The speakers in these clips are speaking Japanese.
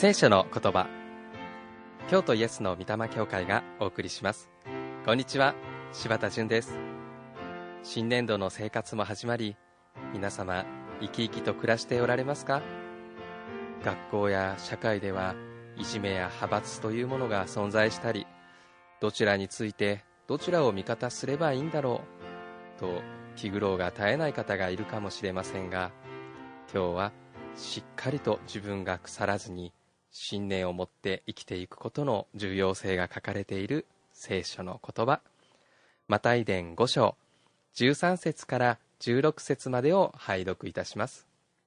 聖書の言葉、京都イエスの御霊教会がお送りします。こんにちは、柴田純です。新年度の生活も始まり、皆様生き生きと暮らしておられますか？学校や社会ではいじめや派閥というものが存在したり、どちらについてどちらを味方すればいいんだろうと気苦労が絶えない方がいるかもしれませんが、今日はしっかりと自分が腐らずに信念を持って生きていくことの重要性が書かれている聖書の言葉、マタイ伝5章13節から16節までを拝読いたします。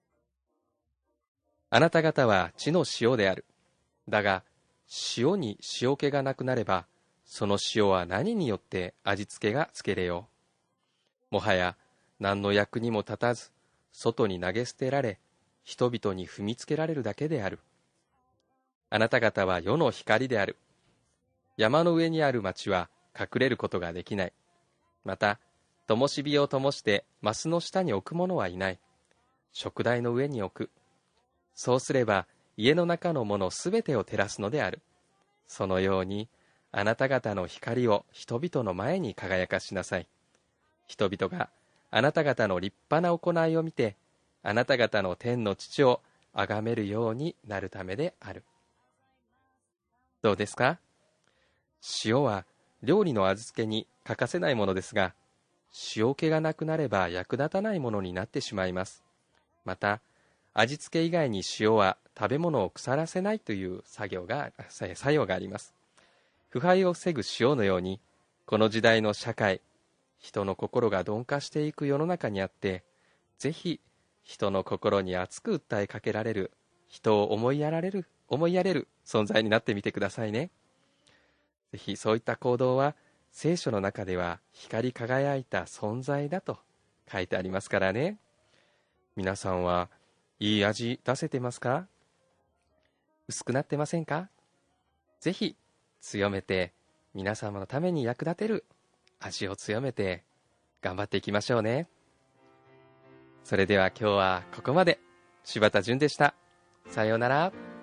あなた方は地の塩である。だが塩に塩気がなくなれば、その塩は何によって味付けがつけれよう。もはや何の役にも立たず、外に投げ捨てられ、人々に踏みつけられるだけである。あなた方は世の光である。山の上にある町は隠れることができない。また、灯火を灯してマスの下に置く者はいない。燭台の上に置く。そうすれば家の中のものすべてを照らすのである。そのように、あなた方の光を人々の前に輝かしなさい。人々があなた方の立派な行いを見て、あなた方の天の父を崇めるようになるためである。どうですか？塩は料理の味付けに欠かせないものですが、塩気がなくなれば役立たないものになってしまいます。また、味付け以外に塩は食べ物を腐らせないという作用があります。腐敗を防ぐ塩のように、この時代の社会、人の心が鈍化していく世の中にあって、ぜひ人の心に熱く訴えかけられる、人を思いやれる存在になってみてくださいね。ぜひそういった行動は聖書の中では光り輝いた存在だと書いてありますからね。皆さんはいい味出せてますか？薄くなってませんか？ぜひ強めて、皆様のために役立てる味を強めて頑張っていきましょうね。それでは今日はここまで。柴田純でした。さようなら。